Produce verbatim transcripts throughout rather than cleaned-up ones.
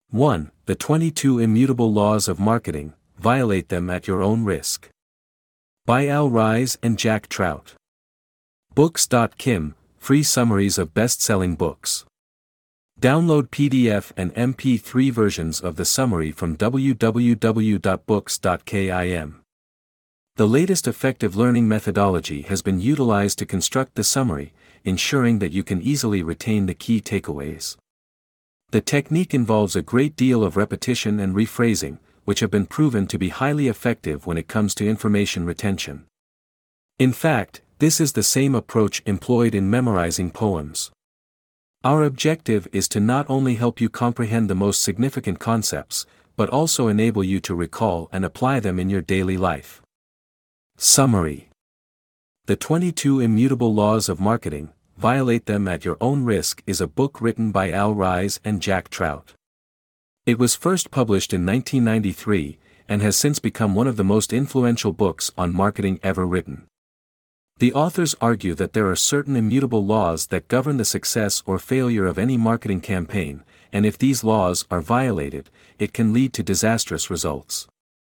one. The twenty-two Immutable Laws of Marketing, Violate Them at Your Own Risk. By Al Ries and Jack Trout. Books dot com, free summaries of best-selling books. Download P D F and M P three versions of the summary from w w w dot books dot com. The latest effective learning methodology has been utilized to construct the summary, ensuring that you can easily retain the key takeaways. The technique involves a great deal of repetition and rephrasing, which have been proven to be highly effective when it comes to information retention. In fact, this is the same approach employed in memorizing poems. Our objective is to not only help you comprehend the most significant concepts, but also enable you to recall and apply them in your daily life. Summary. The twenty-two Immutable Laws of Marketing, Violate Them at Your Own Risk is a book written by Al Ries and Jack Trout. It was first published in nineteen ninety-three, and has since become one of the most influential books on marketing ever written. The authors argue that there are certain immutable laws that govern the success or failure of any marketing campaign, and if these laws are violated, it can lead to disastrous results.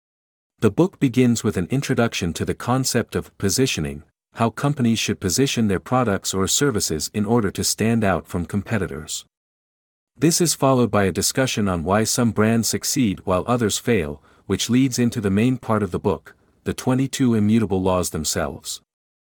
The book begins with an introduction to the concept of positioning, how companies should position their products or services in order to stand out from competitors. This is followed by a discussion on why some brands succeed while others fail, which leads into the main part of the book, the twenty-two Immutable Laws themselves.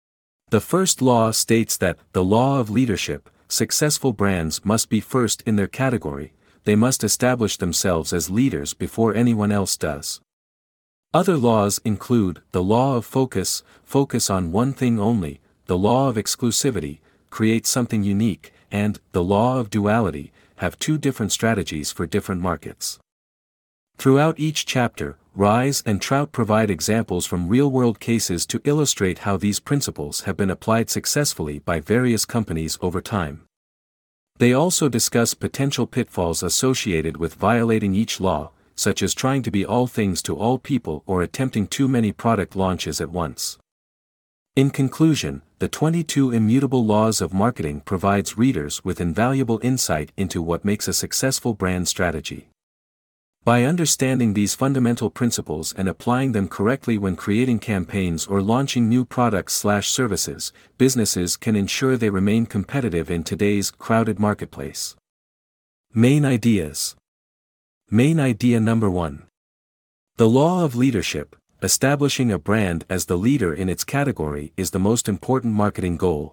The first law states that, the law of leadership, successful brands must be first in their category, they must establish themselves as leaders before anyone else does. Other laws include, the law of focus, focus on one thing only, the law of exclusivity, create something unique, and, the law of duality, have two different strategies for different markets. Throughout each chapter, Ries and Trout provide examples from real-world cases to illustrate how these principles have been applied successfully by various companies over time. They also discuss potential pitfalls associated with violating each law, such as trying to be all things to all people or attempting too many product launches at once. In conclusion, the twenty-two Immutable Laws of Marketing provides readers with invaluable insight into what makes a successful brand strategy. By understanding these fundamental principles and applying them correctly when creating campaigns or launching new products/services, businesses can ensure they remain competitive in today's crowded marketplace. Main ideas. Main idea number one. The law of leadership, establishing a brand as the leader in its category is the most important marketing goal.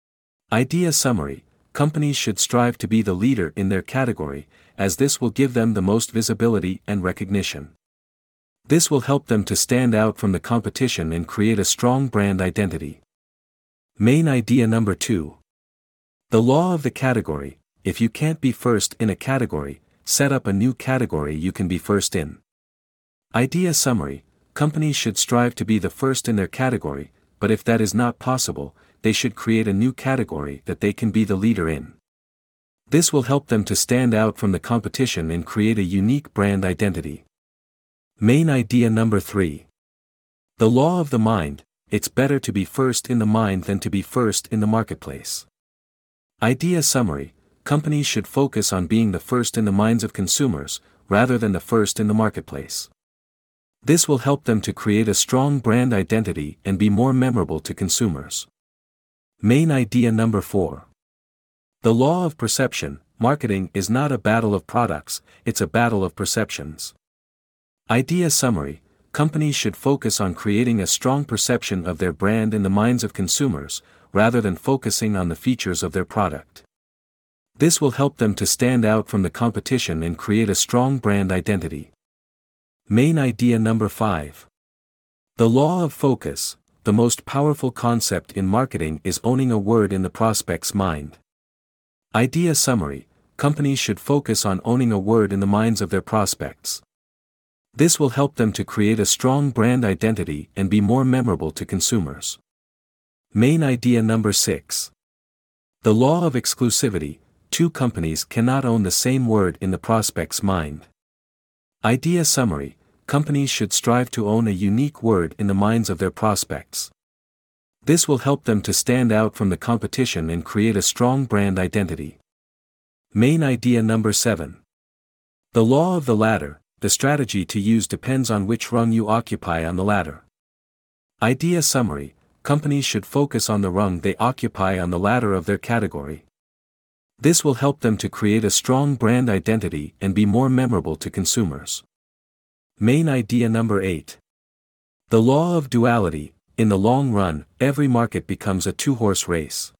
Idea summary. Companies should strive to be the leader in their category, as this will give them the most visibility and recognition. This will help them to stand out from the competition and create a strong brand identity. Main idea number two. The law of the category. If you can't be first in a category, set up a new category you can be first in. Idea summary. Companies should strive to be the first in their category, but if that is not possible, they should create a new category that they can be the leader in. This will help them to stand out from the competition and create a unique brand identity. Main idea number three. The law of the mind. It's better to be first in the mind than to be first in the marketplace. Idea summary. Companies should focus on being the first in the minds of consumers, rather than the first in the marketplace. This will help them to create a strong brand identity and be more memorable to consumers. Main idea number four. The law of perception. Marketing is not a battle of products, it's a battle of perceptions. Idea summary. Companies should focus on creating a strong perception of their brand in the minds of consumers, rather than focusing on the features of their product. This will help them to stand out from the competition and create a strong brand identity. Main idea number five. The law of focus. The most powerful concept in marketing is owning a word in the prospect's mind. Idea summary. Companies should focus on owning a word in the minds of their prospects. This will help them to create a strong brand identity and be more memorable to consumers. Main idea number six. The law of exclusivity. Two companies cannot own the same word in the prospect's mind. Idea summary. Companies should strive to own a unique word in the minds of their prospects. This will help them to stand out from the competition and create a strong brand identity. Main idea number seven. The law of the ladder: the strategy to use depends on which rung you occupy on the ladder. Idea summary: companies should focus on the rung they occupy on the ladder of their category. This will help them to create a strong brand identity and be more memorable to consumers. Main idea number eight. The law of duality: in the long run, every market becomes a two-horse race.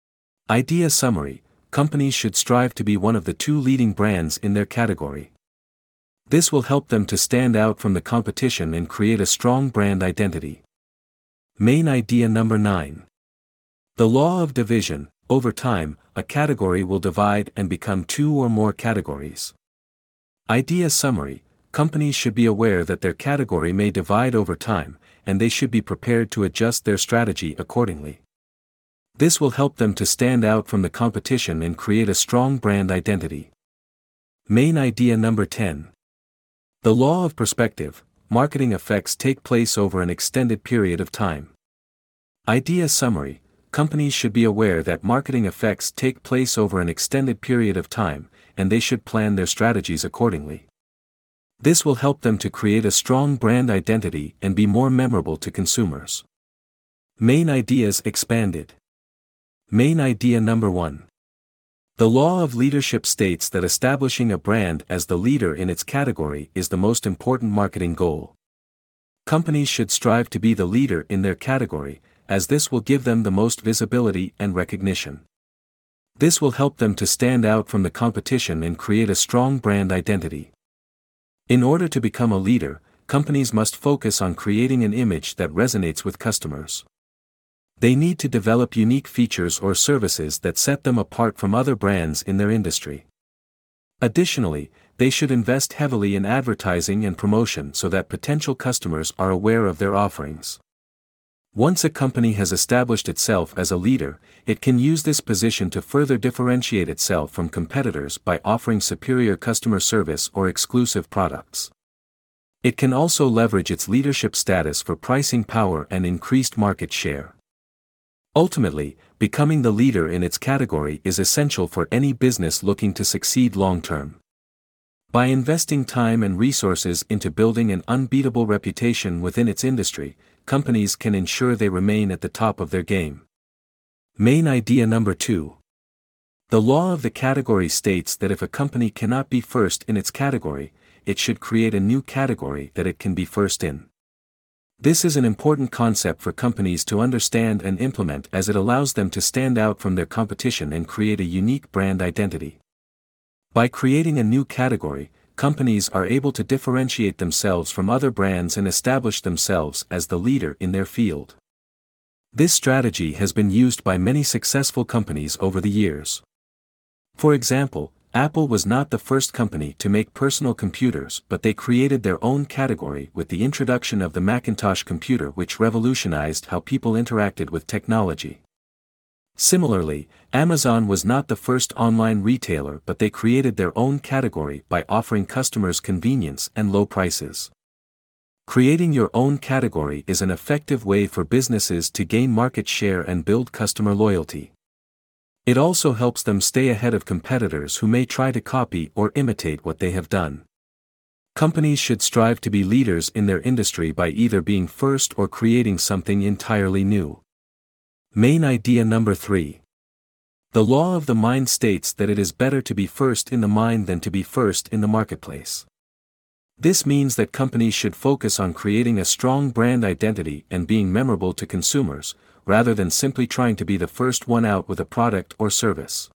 Idea summary: companies should strive to be one of the two leading brands in their category. This will help them to stand out from the competition and create a strong brand identity. Main idea number nine. The law of division: over time, a category will divide and become two or more categories. Idea summary: companies should be aware that their category may divide over time, and they should be prepared to adjust their strategy accordingly. This will help them to stand out from the competition and create a strong brand identity. Main idea number ten. The law of perspective: marketing effects take place over an extended period of time. Idea summary: companies should be aware that marketing effects take place over an extended period of time, and they should plan their strategies accordingly. This will help them to create a strong brand identity and be more memorable to consumers. Main ideas expanded. Main idea number one. The law of leadership states that establishing a brand as the leader in its category is the most important marketing goal. Companies should strive to be the leader in their category, as this will give them the most visibility and recognition. This will help them to stand out from the competition and create a strong brand identity. In order to become a leader, companies must focus on creating an image that resonates with customers. They need to develop unique features or services that set them apart from other brands in their industry. Additionally, they should invest heavily in advertising and promotion so that potential customers are aware of their offerings. Once a company has established itself as a leader, it can use this position to further differentiate itself from competitors by offering superior customer service or exclusive products. It can also leverage its leadership status for pricing power and increased market share. Ultimately, becoming the leader in its category is essential for any business looking to succeed long-term. By investing time and resources into building an unbeatable reputation within its industry, companies can ensure they remain at the top of their game. Main idea number two. The law of the category states that if a company cannot be first in its category, it should create a new category that it can be first in. This is an important concept for companies to understand and implement, as it allows them to stand out from their competition and create a unique brand identity. By creating a new category, companies are able to differentiate themselves from other brands and establish themselves as the leader in their field. This strategy has been used by many successful companies over the years. For example, Apple was not the first company to make personal computers, but they created their own category with the introduction of the Macintosh computer, which revolutionized how people interacted with technology. Similarly, Amazon was not the first online retailer, but they created their own category by offering customers convenience and low prices. Creating your own category is an effective way for businesses to gain market share and build customer loyalty. It also helps them stay ahead of competitors who may try to copy or imitate what they have done. Companies should strive to be leaders in their industry by either being first or creating something entirely new. Main idea number three. The law of the mind states that it is better to be first in the mind than to be first in the marketplace. This means that companies should focus on creating a strong brand identity and being memorable to consumers, rather than simply trying to be the first one out with a product or service.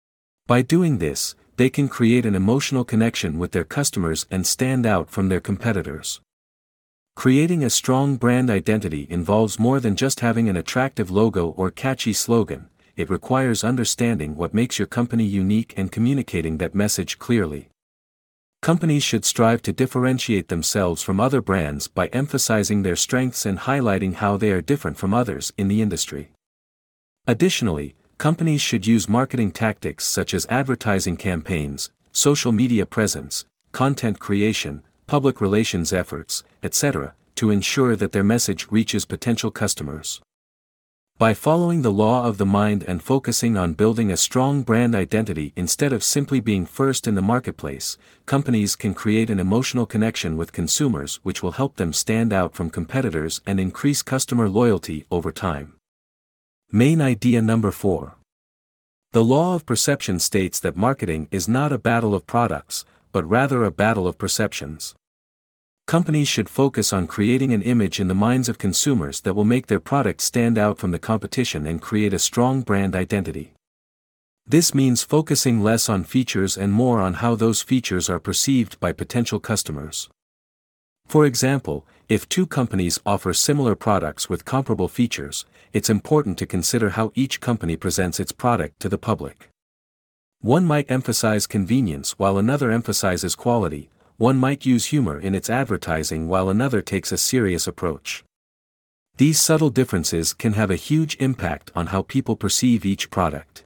By doing this, they can create an emotional connection with their customers and stand out from their competitors. Creating a strong brand identity involves more than just having an attractive logo or catchy slogan. It requires understanding what makes your company unique and communicating that message clearly. Companies should strive to differentiate themselves from other brands by emphasizing their strengths and highlighting how they are different from others in the industry. Additionally, companies should use marketing tactics such as advertising campaigns, social media presence, content creation, public relations efforts, et cetera, to ensure that their message reaches potential customers. By following the law of the mind and focusing on building a strong brand identity instead of simply being first in the marketplace, companies can create an emotional connection with consumers which will help them stand out from competitors and increase customer loyalty over time. Main idea number four. The law of perception states that marketing is not a battle of products, but rather a battle of perceptions. Companies should focus on creating an image in the minds of consumers that will make their product stand out from the competition and create a strong brand identity. This means focusing less on features and more on how those features are perceived by potential customers. For example, if two companies offer similar products with comparable features, it's important to consider how each company presents its product to the public. One might emphasize convenience while another emphasizes quality. One might use humor in its advertising while another takes a serious approach. These subtle differences can have a huge impact on how people perceive each product.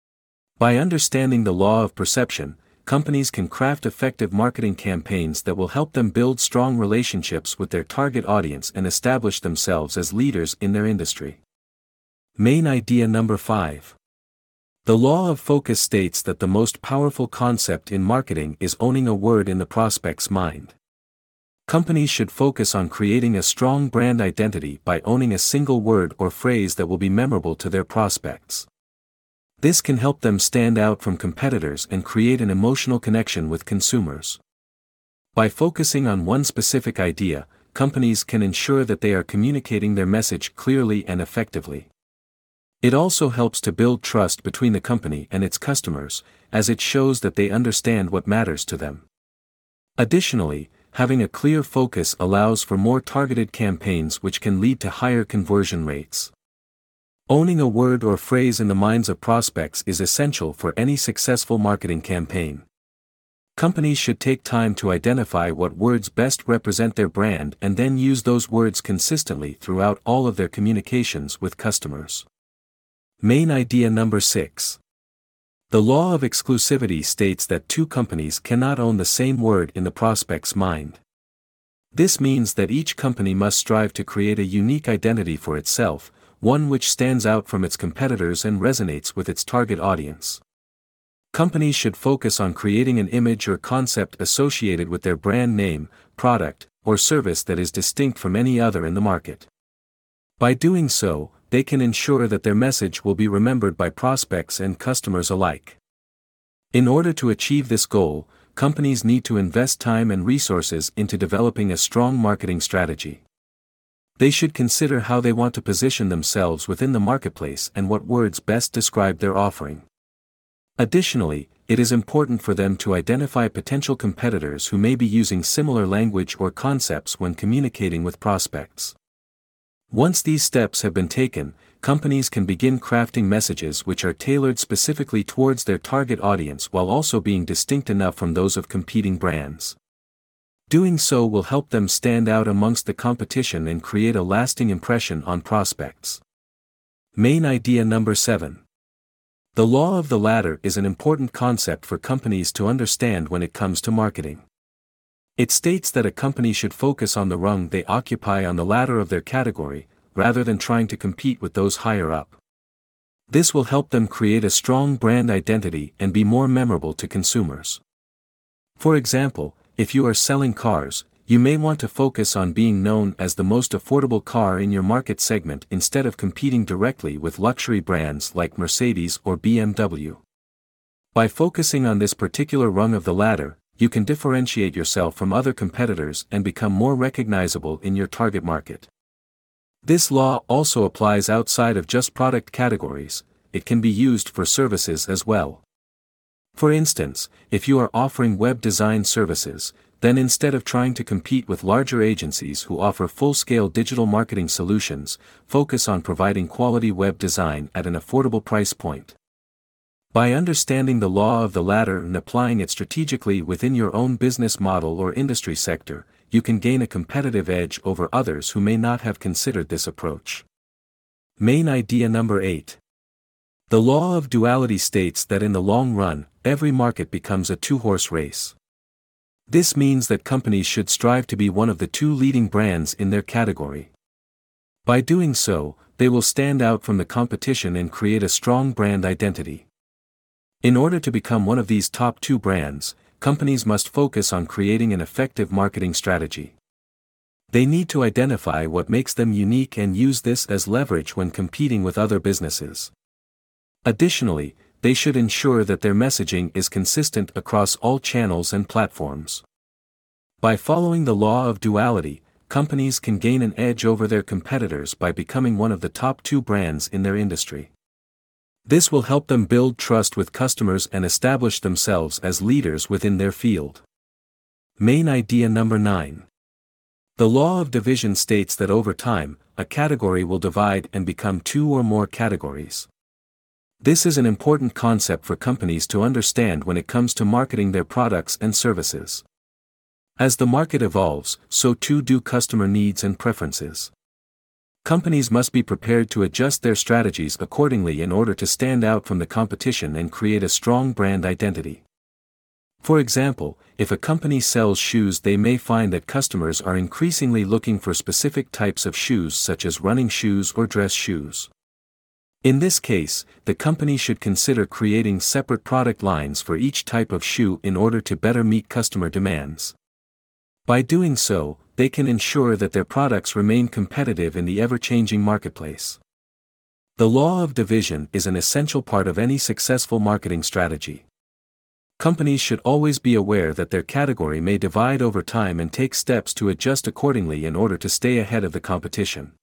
By understanding the law of perception, companies can craft effective marketing campaigns that will help them build strong relationships with their target audience and establish themselves as leaders in their industry. Main idea number five. The law of focus states that the most powerful concept in marketing is owning a word in the prospect's mind. Companies should focus on creating a strong brand identity by owning a single word or phrase that will be memorable to their prospects. This can help them stand out from competitors and create an emotional connection with consumers. By focusing on one specific idea, companies can ensure that they are communicating their message clearly and effectively. It also helps to build trust between the company and its customers, as it shows that they understand what matters to them. Additionally, having a clear focus allows for more targeted campaigns which can lead to higher conversion rates. Owning a word or phrase in the minds of prospects is essential for any successful marketing campaign. Companies should take time to identify what words best represent their brand and then use those words consistently throughout all of their communications with customers. Main idea number six. The law of exclusivity states that two companies cannot own the same word in the prospect's mind. This means that each company must strive to create a unique identity for itself, one which stands out from its competitors and resonates with its target audience. Companies should focus on creating an image or concept associated with their brand name, product, or service that is distinct from any other in the market. By doing so, they can ensure that their message will be remembered by prospects and customers alike. In order to achieve this goal, companies need to invest time and resources into developing a strong marketing strategy. They should consider how they want to position themselves within the marketplace and what words best describe their offering. Additionally, it is important for them to identify potential competitors who may be using similar language or concepts when communicating with prospects. Once these steps have been taken, companies can begin crafting messages which are tailored specifically towards their target audience while also being distinct enough from those of competing brands. Doing so will help them stand out amongst the competition and create a lasting impression on prospects. Main idea number seven. The law of the ladder is an important concept for companies to understand when it comes to marketing. It states that a company should focus on the rung they occupy on the ladder of their category, rather than trying to compete with those higher up. This will help them create a strong brand identity and be more memorable to consumers. For example, if you are selling cars, you may want to focus on being known as the most affordable car in your market segment instead of competing directly with luxury brands like Mercedes or B M W. By focusing on this particular rung of the ladder, you can differentiate yourself from other competitors and become more recognizable in your target market. This law also applies outside of just product categories. It can be used for services as well. For instance, if you are offering web design services, then instead of trying to compete with larger agencies who offer full-scale digital marketing solutions, focus on providing quality web design at an affordable price point. By understanding the law of the ladder and applying it strategically within your own business model or industry sector, you can gain a competitive edge over others who may not have considered this approach. Main idea number eight. The law of duality states that in the long run, every market becomes a two-horse race. This means that companies should strive to be one of the two leading brands in their category. By doing so, they will stand out from the competition and create a strong brand identity. In order to become one of these top two brands, companies must focus on creating an effective marketing strategy. They need to identify what makes them unique and use this as leverage when competing with other businesses. Additionally, they should ensure that their messaging is consistent across all channels and platforms. By following the law of duality, companies can gain an edge over their competitors by becoming one of the top two brands in their industry. This will help them build trust with customers and establish themselves as leaders within their field. Main idea number nine. The law of division states that over time, a category will divide and become two or more categories. This is an important concept for companies to understand when it comes to marketing their products and services. As the market evolves, so too do customer needs and preferences. Companies must be prepared to adjust their strategies accordingly in order to stand out from the competition and create a strong brand identity. For example, if a company sells shoes, they may find that customers are increasingly looking for specific types of shoes such as running shoes or dress shoes. In this case, the company should consider creating separate product lines for each type of shoe in order to better meet customer demands. By doing so, they can ensure that their products remain competitive in the ever-changing marketplace. The law of division is an essential part of any successful marketing strategy. Companies should always be aware that their category may divide over time and take steps to adjust accordingly in order to stay ahead of the competition.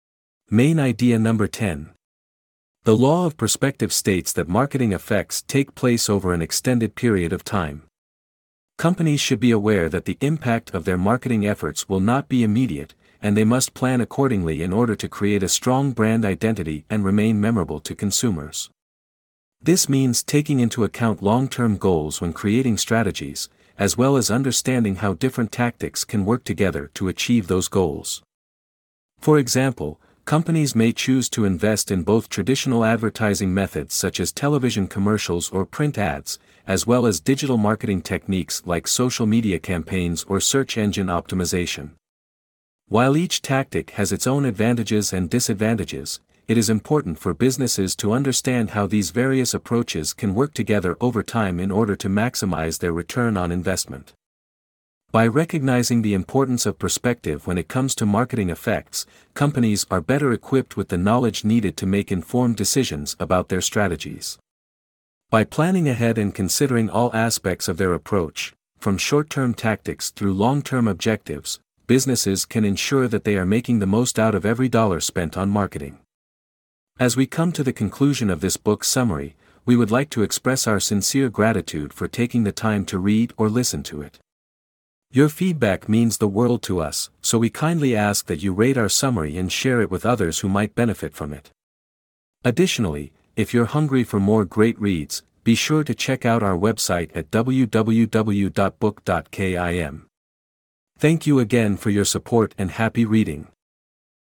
Main idea number ten. The law of perspective states that marketing effects take place over an extended period of time. Companies should be aware that the impact of their marketing efforts will not be immediate, and they must plan accordingly in order to create a strong brand identity and remain memorable to consumers. This means taking into account long-term goals when creating strategies, as well as understanding how different tactics can work together to achieve those goals. For example, companies may choose to invest in both traditional advertising methods such as television commercials or print ads, as well as digital marketing techniques like social media campaigns or search engine optimization. While each tactic has its own advantages and disadvantages, it is important for businesses to understand how these various approaches can work together over time in order to maximize their return on investment. By recognizing the importance of perspective when it comes to marketing effects, companies are better equipped with the knowledge needed to make informed decisions about their strategies. By planning ahead and considering all aspects of their approach, from short-term tactics through long-term objectives, businesses can ensure that they are making the most out of every dollar spent on marketing. As we come to the conclusion of this book summary, we would like to express our sincere gratitude for taking the time to read or listen to it. Your feedback means the world to us, so we kindly ask that you rate our summary and share it with others who might benefit from it. Additionally, if you're hungry for more great reads, be sure to check out our website at w w w dot book dot kim. Thank you again for your support and happy reading.